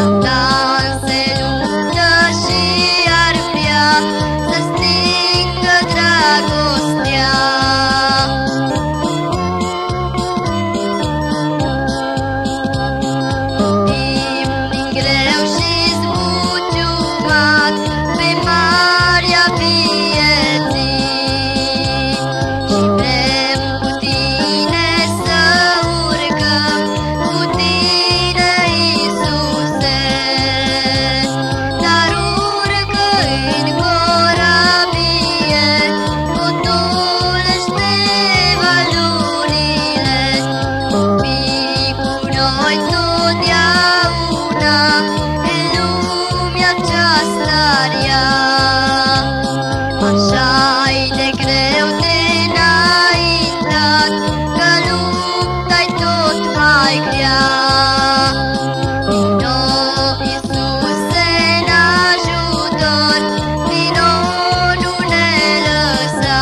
Satan se luptă și ar vrea să stingă dragostea. Timp din greu și zbuciumat pe marea vieții și vrem cu tine să urcăm, cu tine, Iisuse. Dar urcă în corabie, potolește valurile, fii cu noi totdeauna în lumea aceasta rea. Așa-i de greu de înaintat, că lupta-i tot mai grea. Vino, Iisuse, în ajutor, vino, nu ne lăsa.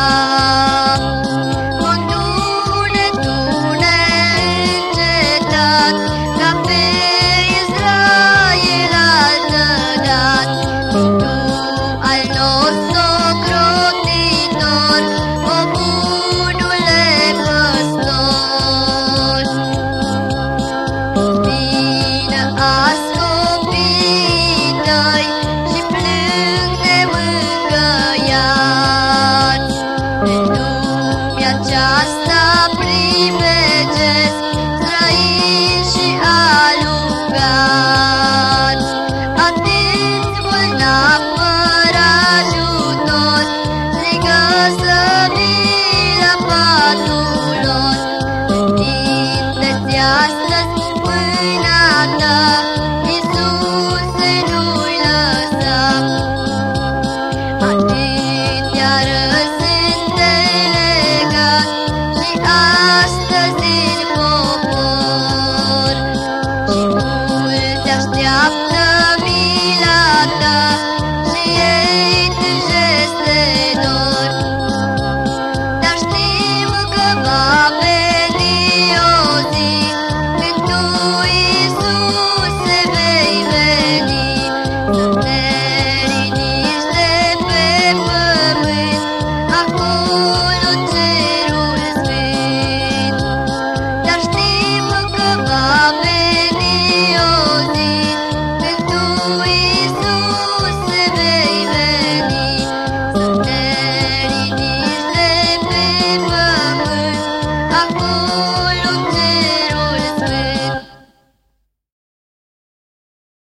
Condu-ne Tu neîncetat, ca pe Israel altădat. Tu al nostru ocrotitor, o bunule păstor. Vină azi copiii Tăi și plâng nemângăiați. În lumea aceasta primegesc, străini și alungați. Atenți bolnavi fără ajutor, strigă slăvit la patul lor. Întindeți astăzi mâna Ta, Iisuse, nu-i lăsa. Atâtea răi sunt delegați și astăzi în popor, și mulți așteaptă mila Ta.